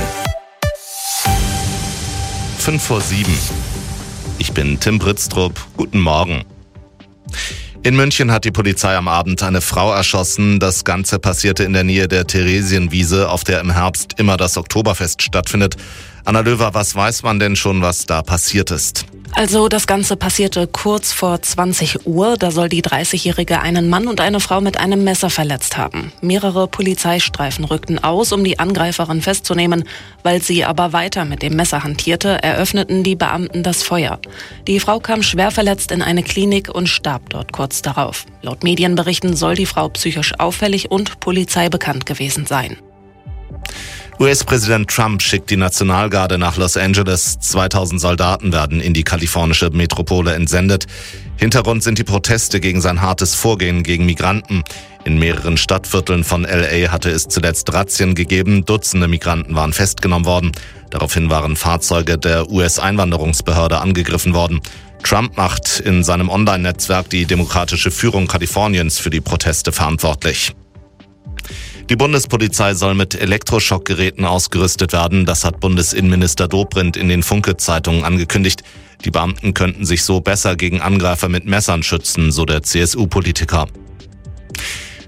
[SPEAKER 16] 5:07. Ich bin Tim Britztrup. Guten Morgen. In München hat die Polizei am Abend eine Frau erschossen. Das Ganze passierte in der Nähe der Theresienwiese, auf der im Herbst immer das Oktoberfest stattfindet. Anna Löwer, was weiß man denn schon, was da passiert ist?
[SPEAKER 17] Also das Ganze passierte kurz vor 20 Uhr. Da soll die 30-Jährige einen Mann und eine Frau mit einem Messer verletzt haben. Mehrere Polizeistreifen rückten aus, um die Angreiferin festzunehmen. Weil sie aber weiter mit dem Messer hantierte, eröffneten die Beamten das Feuer. Die Frau kam schwer verletzt in eine Klinik und starb dort kurz darauf. Laut Medienberichten soll die Frau psychisch auffällig und Polizei bekannt gewesen sein.
[SPEAKER 16] US-Präsident Trump schickt die Nationalgarde nach Los Angeles. 2000 Soldaten werden in die kalifornische Metropole entsendet. Hintergrund sind die Proteste gegen sein hartes Vorgehen gegen Migranten. In mehreren Stadtvierteln von LA hatte es zuletzt Razzien gegeben. Dutzende Migranten waren festgenommen worden. Daraufhin waren Fahrzeuge der US-Einwanderungsbehörde angegriffen worden. Trump macht in seinem Online-Netzwerk die demokratische Führung Kaliforniens für die Proteste verantwortlich. Die Bundespolizei soll mit Elektroschockgeräten ausgerüstet werden. Das hat Bundesinnenminister Dobrindt in den Funke-Zeitungen angekündigt. Die Beamten könnten sich so besser gegen Angreifer mit Messern schützen, so der CSU-Politiker.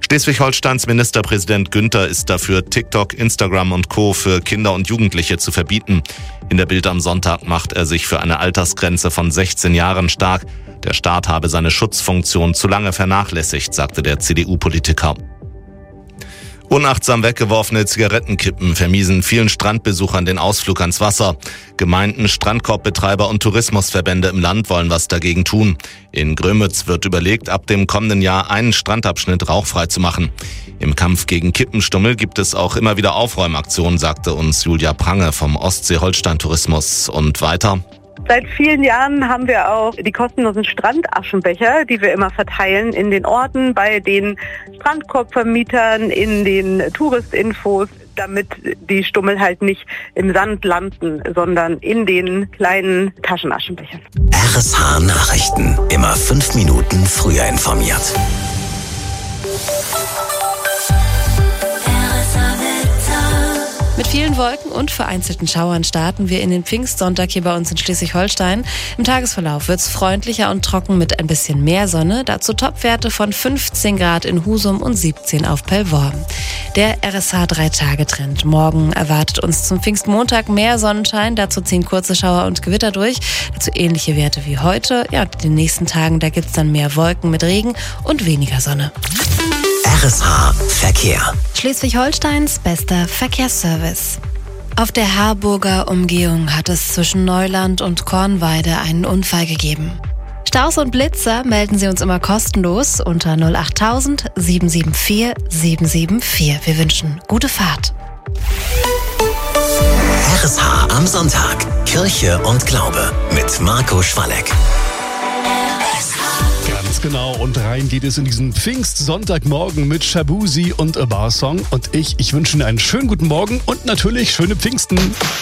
[SPEAKER 16] Schleswig-Holsteins Ministerpräsident Günther ist dafür, TikTok, Instagram und Co. für Kinder und Jugendliche zu verbieten. In der Bild am Sonntag macht er sich für eine Altersgrenze von 16 Jahren stark. Der Staat habe seine Schutzfunktion zu lange vernachlässigt, sagte der CDU-Politiker. Unachtsam weggeworfene Zigarettenkippen vermiesen vielen Strandbesuchern den Ausflug ans Wasser. Gemeinden, Strandkorbbetreiber und Tourismusverbände im Land wollen was dagegen tun. In Grömitz wird überlegt, ab dem kommenden Jahr einen Strandabschnitt rauchfrei zu machen. Im Kampf gegen Kippenstummel gibt es auch immer wieder Aufräumaktionen, sagte uns Julia Prange vom Ostsee-Holstein-Tourismus. Und weiter:
[SPEAKER 18] Seit vielen Jahren haben wir auch die kostenlosen Strandaschenbecher, die wir immer verteilen in den Orten, bei den Strandkorbvermietern, in den Touristinfos, damit die Stummel halt nicht im Sand landen, sondern in den kleinen Taschenaschenbechern.
[SPEAKER 2] RSH Nachrichten. Immer 5 Minuten früher informiert.
[SPEAKER 1] Mit vielen Wolken und vereinzelten Schauern starten wir in den Pfingstsonntag hier bei uns in Schleswig-Holstein. Im Tagesverlauf wird's freundlicher und trocken mit ein bisschen mehr Sonne. Dazu Topwerte von 15 Grad in Husum und 17 auf Pellworm. Der RSH 3-Tage-Trend. Morgen erwartet uns zum Pfingstmontag mehr Sonnenschein. Dazu ziehen kurze Schauer und Gewitter durch. Dazu ähnliche Werte wie heute. Ja, und in den nächsten Tagen, da gibt's dann mehr Wolken mit Regen und weniger Sonne.
[SPEAKER 2] RSH Verkehr.
[SPEAKER 1] Schleswig-Holsteins bester Verkehrsservice. Auf der Harburger Umgehung hat es zwischen Neuland und Kornweide einen Unfall gegeben. Staus und Blitzer melden Sie uns immer kostenlos unter 08000 774 774. Wir wünschen gute Fahrt.
[SPEAKER 2] RSH am Sonntag. Kirche und Glaube mit Marco Schwalleck.
[SPEAKER 19] Ganz genau, und rein geht es in diesen Pfingstsonntagmorgen mit Shabuzi und A Bar Song. Und ich wünsche Ihnen einen schönen guten Morgen und natürlich schöne Pfingsten.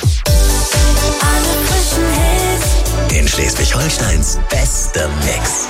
[SPEAKER 2] In Schleswig-Holsteins bester Mix.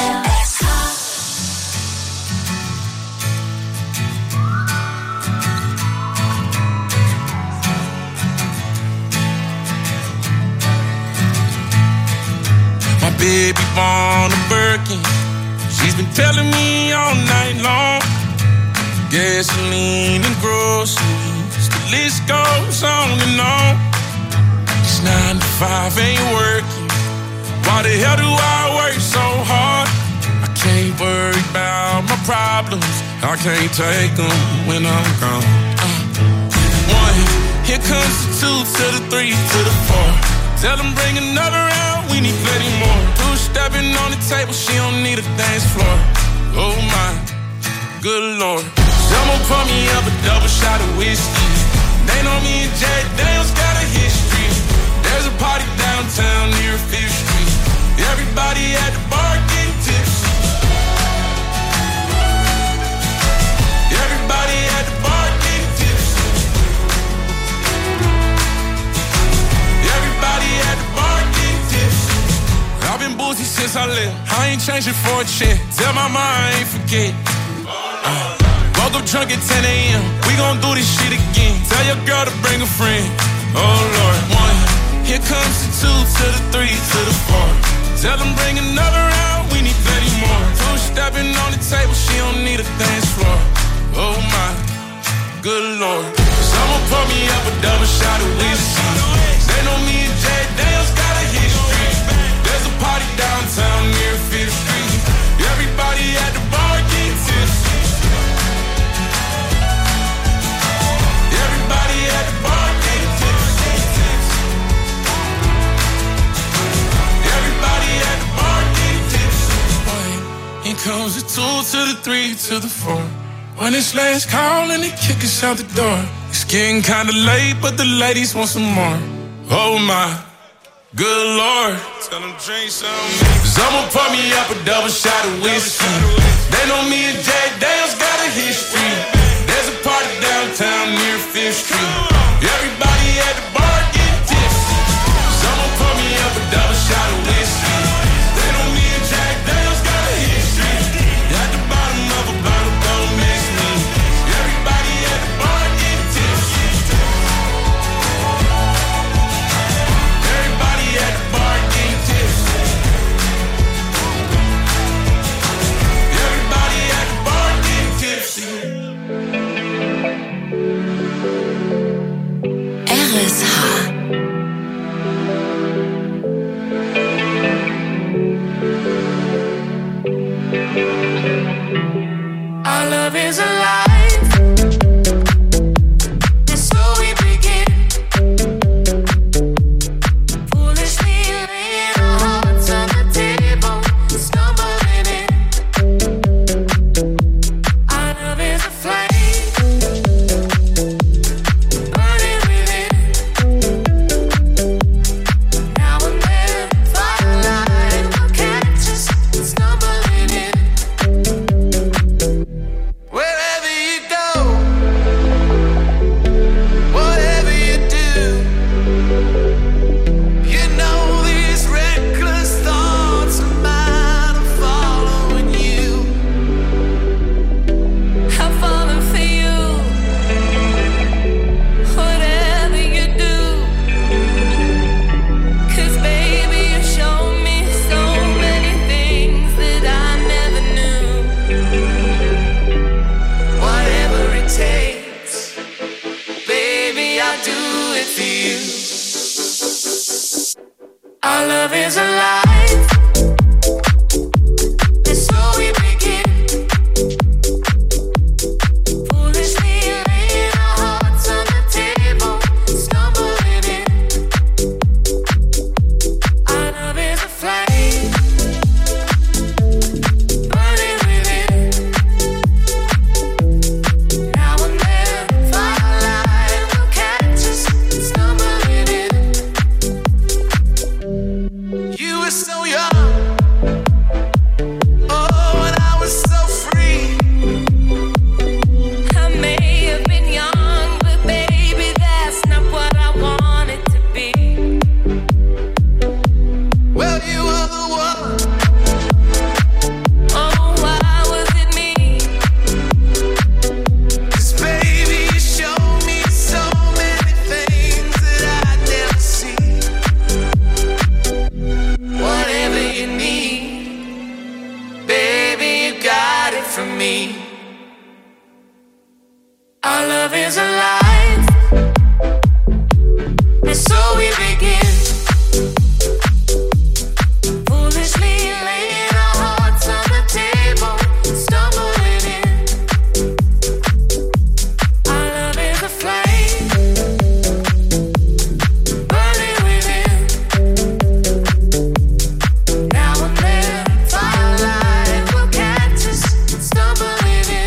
[SPEAKER 20] My baby born a Birkin. She's been telling me all night long. Gasoline and groceries, the list goes on and on. This 9 to 5 ain't working. Why the hell do I work so hard? I can't worry about my problems. I can't take them when I'm gone. 1, here comes the 2 to the 3 to the 4. Tell them bring another round, we need plenty more. 2 stepping on the table, she don't need a dance floor. Oh my, good Lord. Someone pour me up a double shot of whiskey. They know me and Jack Daniels got a history. There's a party downtown near 5th Street. Everybody at the bar getting tipsy. Everybody at the bar getting tipsy. Everybody at the bar getting tipsy. I've been boozy since I left. I ain't changing for a check. Tell my mom I ain't forget. Woke up drunk at 10 a.m. We gon' do this shit again. Tell your girl to bring a friend. Oh Lord. 1, here comes the 2 to the 3 to the 4. Tell them bring another round, we need plenty more. 2 stepping on the table, she don't need a dance floor. Oh my, good Lord. Someone pour me up a double shot of whiskey. They know me and Jack Daniels got a history. There's a party downtown near 5th Street. Everybody at the bar getting tipsy. Everybody at the bar getting tipsy. Everybody at the bar getting tipsy. Here comes the 2 to the 3 to the 4. When it's last call and they kick us out the door. It's getting kinda late, but the ladies want some more. Oh my, good Lord. Tell them drink some. Someone pour me up a double shot of whiskey. They know me and Jack Daniels got a history. There's a party downtown near 5th Street. Everybody at the bar getting tipsy. Someone pour me up a double shot of whiskey. They know me and Jack Daniels got a history. At the bottom of a bottle, don't miss me. Everybody at the bar getting tipsy. Everybody at the bar getting tipsy. Everybody at the bar getting tipsy.
[SPEAKER 3] Our love is alive. And so we begin. Foolishly laying our hearts on the table, stumbling in. Our love is a flame, burning within. Now and then, firelight will catch us stumbling in. You were so young, oh, and I was so free. I may have been young, but baby, that's not what I wanted to be. Well, you were the one. Oh, why was it me? 'Cause baby, you showed me so many things that I'd never see. Whatever you need, baby, you got it from me. Our love is alive, and so we begin. Foolishly laying our hearts on the table, stumbling in. Our love is a flame, burning within. Now and then, firelight will catch us stumbling in.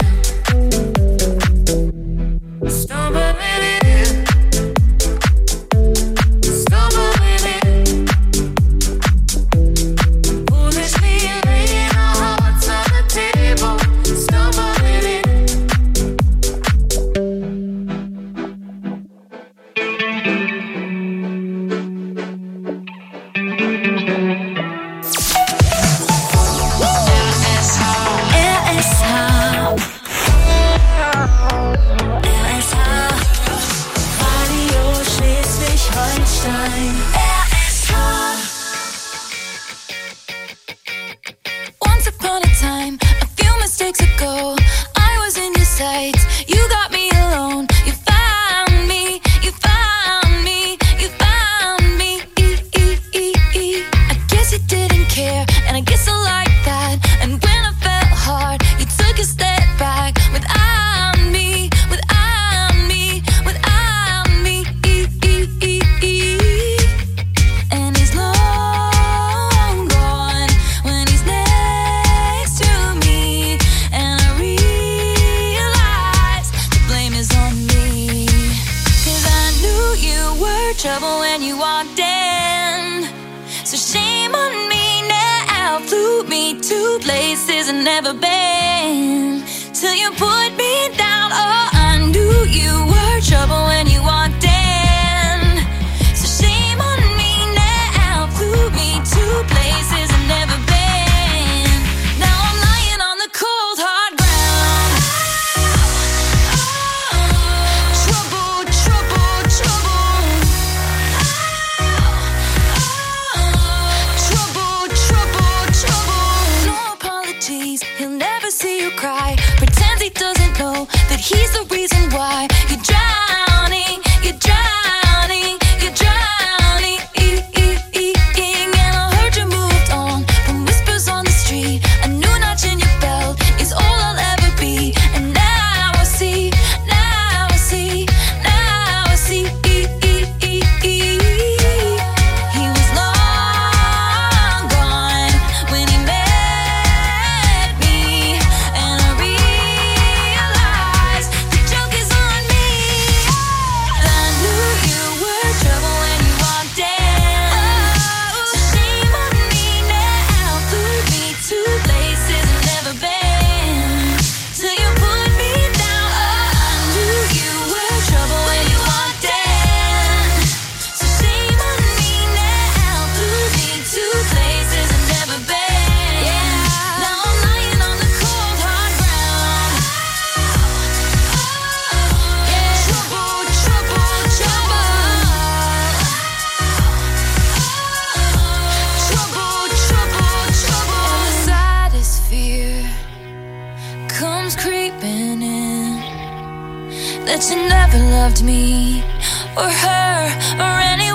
[SPEAKER 3] Stumbling in. Stumbling in. Foolishly laying our hearts on the table, stumbling in. Radio Schleswig-Holstein. Once upon a time, a few mistakes ago, I was in your sights. You got me alone. You found me. You found me. You found me. I guess you didn't care, and I guess I like that. And when I felt hard, you took a step back. Without me, without me, without me. And he's long gone when he's next to me. And I realize the blame is on me. 'Cause I knew you were trouble when you walked in. So shame on me now. Flew me to places I've never been. Till you put me down. Oh, I knew you were trouble when you walked in. So shame on me now. Flew me to places I've never been. Now I'm lying on the cold hard ground. Trouble, trouble, trouble. Trouble, trouble, trouble. No apologies, he'll never see you cry. Pretends he doesn't know that he's the reason why you're drowning, you're drowning, you're drowning. And I heard you moved on from whispers on the street. A new notch in your belt is all I'll ever be. And now I see, now I see, now I see. He was long gone when he met me. And I realized the joke is on me. I knew you were trouble when you walked in. So shame on me now. Flew me to places I've never been. Till you put me down. I knew you were trouble when you walked in. So shame on me now. Flew me to places I've never been. Now I'm lying on the cold hard ground. Trouble, trouble, trouble. Trouble, trouble, trouble. And the saddest fear comes creeping in. That you never loved me or her or anyone.